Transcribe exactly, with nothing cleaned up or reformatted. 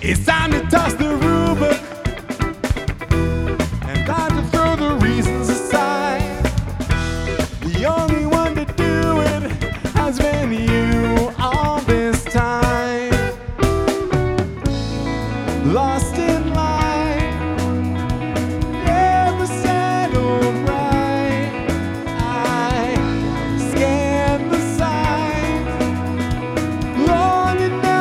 It's time to toss the rule book and time to throw the reasons aside. The only one to do it has been you all this time. Lost